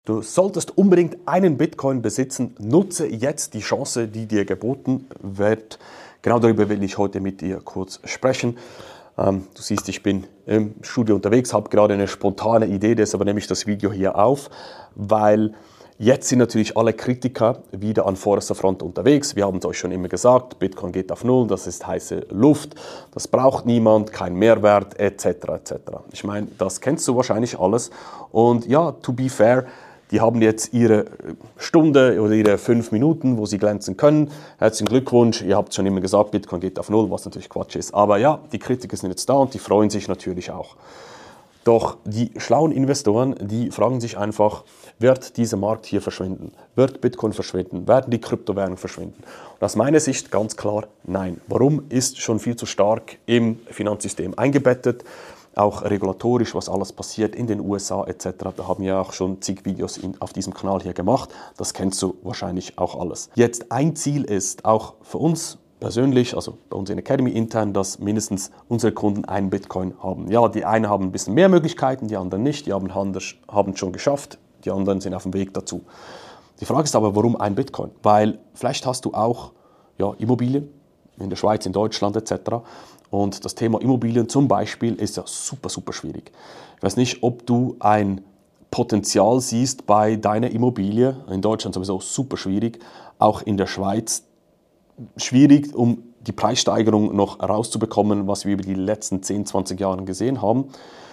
Du solltest unbedingt einen Bitcoin besitzen. Nutze jetzt die Chance, die dir geboten wird. Genau darüber will ich heute mit dir kurz sprechen. Du siehst, ich bin im Studio unterwegs, habe gerade eine spontane Idee, deshalb nehme ich das Video hier auf, weil jetzt sind natürlich alle Kritiker wieder an vorderster Front unterwegs. Wir haben es euch schon immer gesagt, Bitcoin geht auf Null, das ist heiße Luft, das braucht niemand, kein Mehrwert, etc. etc. Ich meine, das kennst du wahrscheinlich alles. Und ja, to be fair, die haben jetzt ihre Stunde oder ihre 5 Minuten, wo sie glänzen können. Herzlichen Glückwunsch, ihr habt schon immer gesagt, Bitcoin geht auf Null, was natürlich Quatsch ist. Aber ja, die Kritiker sind jetzt da und die freuen sich natürlich auch. Doch die schlauen Investoren, die fragen sich einfach, wird dieser Markt hier verschwinden? Wird Bitcoin verschwinden? Werden die Kryptowährungen verschwinden? Und aus meiner Sicht ganz klar, nein. Warum? Ist schon viel zu stark im Finanzsystem eingebettet. Auch regulatorisch, was alles passiert in den USA etc. Da haben wir auch schon zig Videos auf diesem Kanal hier gemacht. Das kennst du wahrscheinlich auch alles. Jetzt ein Ziel ist, auch für uns persönlich, also bei uns in der Academy intern, dass mindestens unsere Kunden einen Bitcoin haben. Ja, die einen haben ein bisschen mehr Möglichkeiten, die anderen nicht. Die haben es schon geschafft, die anderen sind auf dem Weg dazu. Die Frage ist aber, warum ein Bitcoin? Weil vielleicht hast du auch Immobilien in der Schweiz, in Deutschland etc. Und das Thema Immobilien zum Beispiel ist ja super, super schwierig. Ich weiß nicht, ob du ein Potenzial siehst bei deiner Immobilie. In Deutschland sowieso super schwierig. Auch in der Schweiz schwierig, um die Preissteigerung noch rauszubekommen, was wir über die letzten 10, 20 Jahre gesehen haben.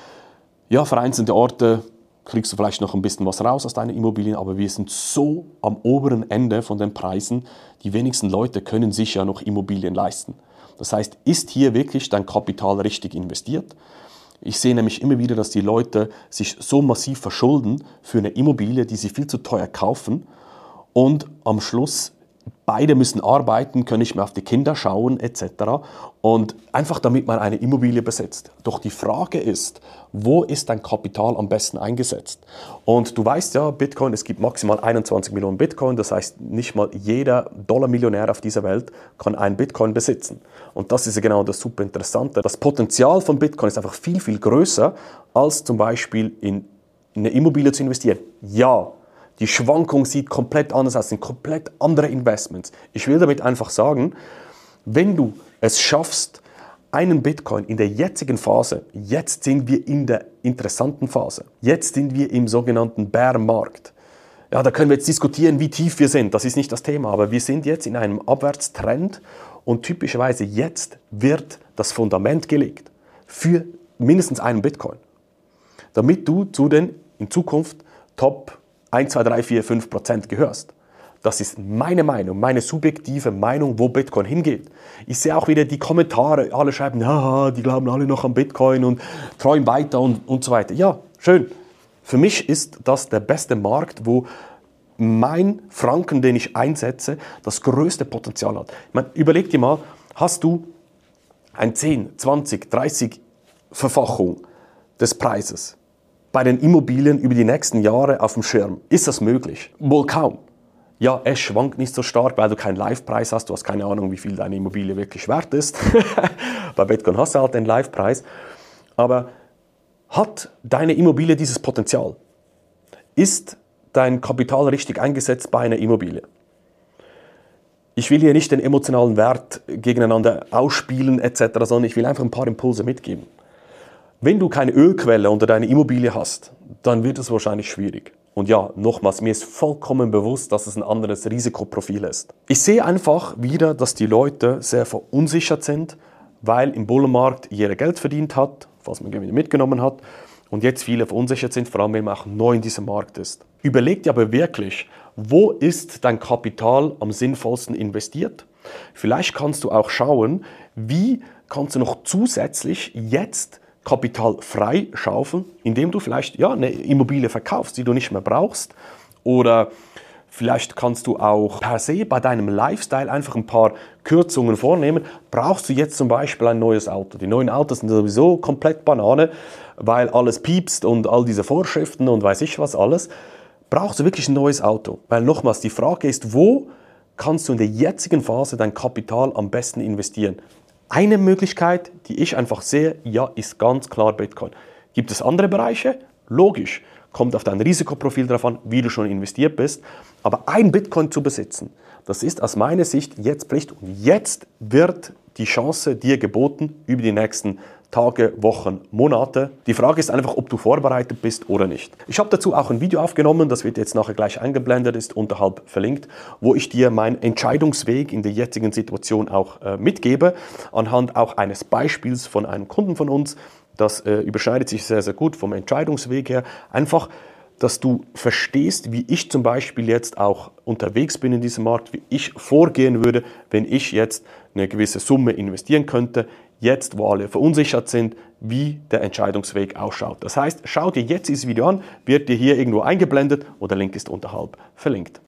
Ja, vereinzelte Orte kriegst du vielleicht noch ein bisschen was raus aus deinen Immobilien, aber wir sind so am oberen Ende von den Preisen, die wenigsten Leute können sich ja noch Immobilien leisten. Das heißt, ist hier wirklich dein Kapital richtig investiert? Ich sehe nämlich immer wieder, dass die Leute sich so massiv verschulden für eine Immobilie, die sie viel zu teuer kaufen und am Schluss beide müssen arbeiten, können nicht mehr auf die Kinder schauen etc. Und einfach damit man eine Immobilie besitzt. Doch die Frage ist, wo ist dein Kapital am besten eingesetzt? Und du weißt ja, Bitcoin, es gibt maximal 21 Millionen Bitcoin. Das heißt, nicht mal jeder Dollarmillionär auf dieser Welt kann einen Bitcoin besitzen. Und das ist ja genau das super Interessante. Das Potenzial von Bitcoin ist einfach viel, viel größer, als zum Beispiel in eine Immobilie zu investieren. Ja, die Schwankung sieht komplett anders aus, sind komplett andere Investments. Ich will damit einfach sagen, wenn du es schaffst, einen Bitcoin in der jetzigen Phase, jetzt sind wir in der interessanten Phase, jetzt sind wir im sogenannten Bär-Markt. Ja, da können wir jetzt diskutieren, wie tief wir sind, das ist nicht das Thema, aber wir sind jetzt in einem Abwärtstrend und typischerweise jetzt wird das Fundament gelegt für mindestens einen Bitcoin, damit du zu den in Zukunft Top 1, 2, 3, 4, 5% gehörst. Das ist meine Meinung, meine subjektive Meinung, wo Bitcoin hingeht. Ich sehe auch wieder die Kommentare, alle schreiben, ja, die glauben alle noch an Bitcoin und träumen weiter und so weiter. Ja, schön. Für mich ist das der beste Markt, wo mein Franken, den ich einsetze, das größte Potenzial hat. Ich meine, überleg dir mal, hast du ein 10, 20, 30 Verfachung des Preises bei den Immobilien über die nächsten Jahre auf dem Schirm? Ist das möglich? Wohl kaum. Ja, es schwankt nicht so stark, weil du keinen Live-Preis hast. Du hast keine Ahnung, wie viel deine Immobilie wirklich wert ist. Bei Bitcoin hast du halt den Live-Preis. Aber hat deine Immobilie dieses Potenzial? Ist dein Kapital richtig eingesetzt bei einer Immobilie? Ich will hier nicht den emotionalen Wert gegeneinander ausspielen etc., sondern ich will einfach ein paar Impulse mitgeben. Wenn du keine Ölquelle unter deiner Immobilie hast, dann wird es wahrscheinlich schwierig. Und ja, nochmals, mir ist vollkommen bewusst, dass es ein anderes Risikoprofil ist. Ich sehe einfach wieder, dass die Leute sehr verunsichert sind, weil im Bullenmarkt jeder Geld verdient hat, was man wieder mitgenommen hat, und jetzt viele verunsichert sind, vor allem wenn man auch neu in diesem Markt ist. Überleg dir aber wirklich, wo ist dein Kapital am sinnvollsten investiert? Vielleicht kannst du auch schauen, wie kannst du noch zusätzlich jetzt Kapital frei schaufeln, indem du vielleicht eine Immobilie verkaufst, die du nicht mehr brauchst. Oder vielleicht kannst du auch per se bei deinem Lifestyle einfach ein paar Kürzungen vornehmen. Brauchst du jetzt zum Beispiel ein neues Auto? Die neuen Autos sind sowieso komplett Banane, weil alles piepst und all diese Vorschriften und weiß ich was alles. Brauchst du wirklich ein neues Auto? Weil nochmals, die Frage ist, wo kannst du in der jetzigen Phase dein Kapital am besten investieren? Eine Möglichkeit, die ich einfach sehe, ja, ist ganz klar Bitcoin. Gibt es andere Bereiche? Logisch. kommt auf dein Risikoprofil drauf an, wie du schon investiert bist. Aber ein Bitcoin zu besitzen, das ist aus meiner Sicht jetzt Pflicht. Und jetzt wird die Chance dir geboten über die nächsten Tage, Wochen, Monate. Die Frage ist einfach, ob du vorbereitet bist oder nicht. Ich habe dazu auch ein Video aufgenommen, das wird jetzt nachher gleich eingeblendet, ist unterhalb verlinkt, wo ich dir meinen Entscheidungsweg in der jetzigen Situation auch mitgebe, anhand auch eines Beispiels von einem Kunden von uns. Das überschneidet sich sehr, sehr gut vom Entscheidungsweg her. Einfach, dass du verstehst, wie ich zum Beispiel jetzt auch unterwegs bin in diesem Markt, wie ich vorgehen würde, wenn ich jetzt eine gewisse Summe investieren könnte, jetzt, wo alle verunsichert sind, wie der Entscheidungsweg ausschaut. Das heißt, schau dir jetzt dieses Video an, wird dir hier irgendwo eingeblendet oder der Link ist unterhalb verlinkt.